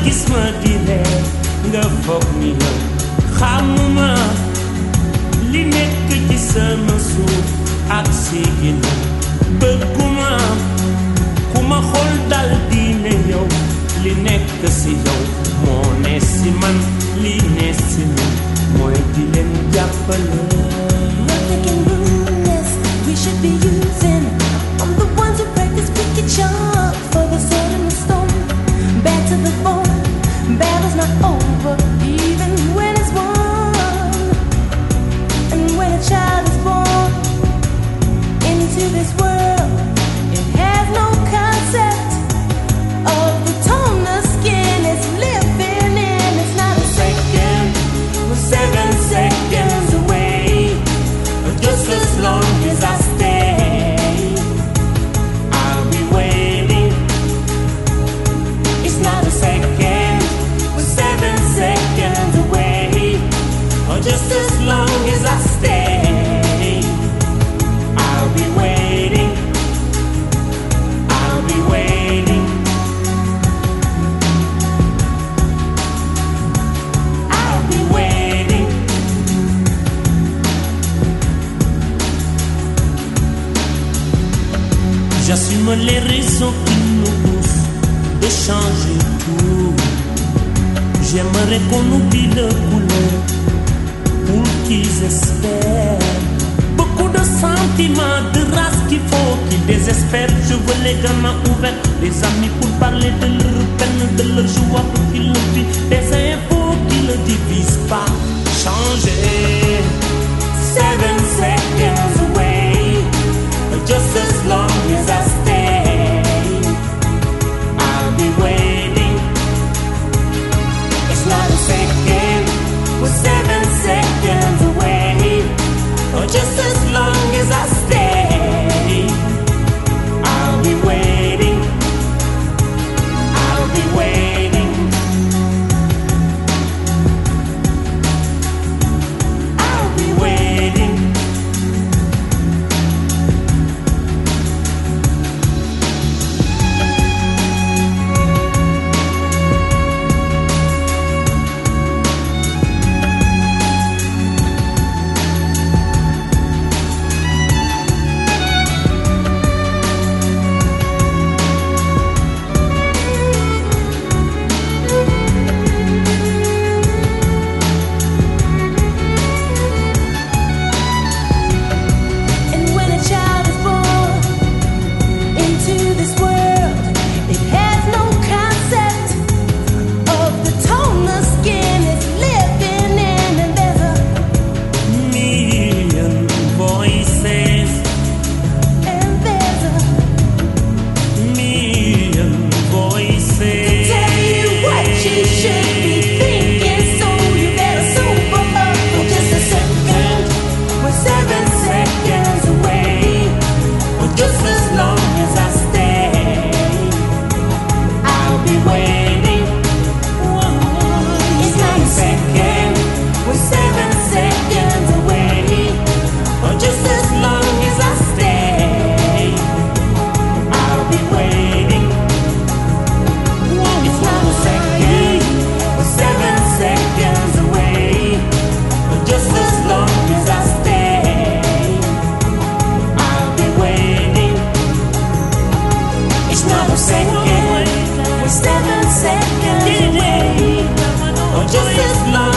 gis ma di ree nga foog ni yow xamuma li nekk ci sama suuf ak si ginnaaw bëgguma ku ma xool dal di ne yow li nekk si yow moo ne si man li ne si man mooy di leen jàppale. We should be using. I'm the ones who practice wicked charm for the sword and the stone. Back to the bone. Battle's not over, even when it's won. And when a child is born into this world, it has no concept of the tone the skin is living in. It's not a second, we're 7 seconds away. Just as long as I stay, I'll be waiting. It's not a second, we're 7 seconds away. Or just as long as I stay, I'll be waiting. I'll be waiting. I'll be waiting. J'assume les raisons qui nous poussent de changer tout. J'aimerais qu'on oublie le couleur pour qu'ils espèrent. Beaucoup de sentiments, de race qu'il faut qu'ils désespèrent. Je veux les gamins ouverts, les amis pour parler de leur peine, de leur joie pour qu'ils le vivent. Des infos qui ne divisent pas. Changer. 7 seconds away. Just as long as I stay, I'll be waiting. It's not a second, we're 7 seconds away. Or just as long as I stay, I'll be waiting. I'll be waiting. I'll be waiting. Just as long